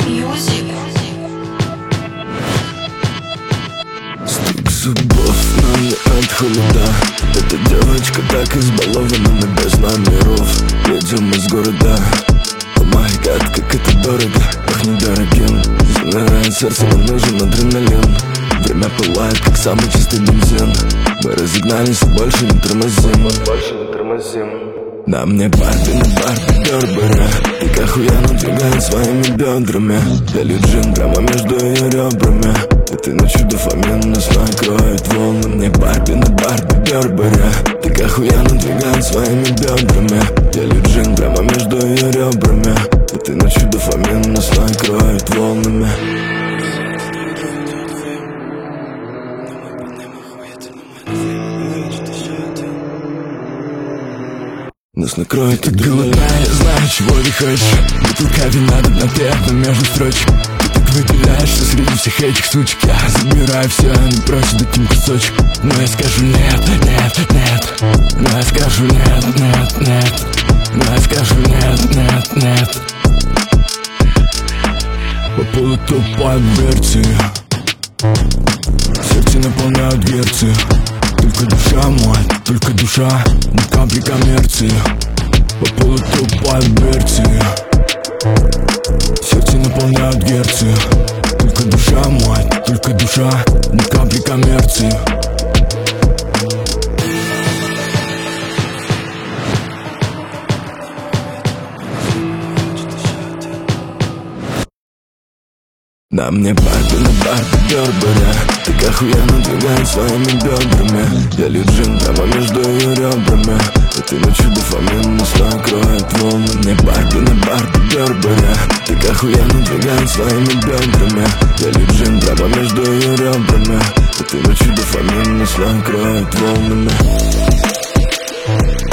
Стук зубов, но не от холода. Эта девочка так избалована, мы без номеров. Едем из города. О май гад, как это дорого, пахнет дорогим. Замирает сердце, нам нужен адреналин. Время пылает, как самый чистый бензин. Мы разогнались и больше не тормозим. На мне Барби, на Барби Бербера. Так охуенно двигает своими бедрами. Я джин прямо между ее ребрами. Этой ночью дофамин нас накроет волны. Мне Барби, на Барби Бербера. Так охуенно двигает своими бедрами. Я джин прямо между ее ребрами. Этой ночью дофамин нас накроет волнами. Нас накроет так голодная, я знаю, чего ты хочешь. Бутылка вина на первом между строчек. Ты так выделяешься среди всех этих сучек. Я забираю все, не прочь дать им кусочек. Но я скажу нет, нет, нет. Но я скажу нет, нет, нет. Но я скажу нет, нет, нет. По полу тупая дверцы. Сердце наполняют дверцы. Только душа, мать, только душа, ни капли коммерции. По полу тупая дверцы. Сердце наполняют герцы. Только душа, мать, только душа, ни капли коммерции. На мне Барби, на Барби Бербера. Так охуенно двигает своими бедрами. Я джин прямо между ее ребрами. Этой ночью дофамин нас накроет волны. Мне Барби, на Барби Бербера. Так охуенно двигает своими бедрами. Я джин прямо между ее ребрами. Этой ночью дофамин нас накроет волнами.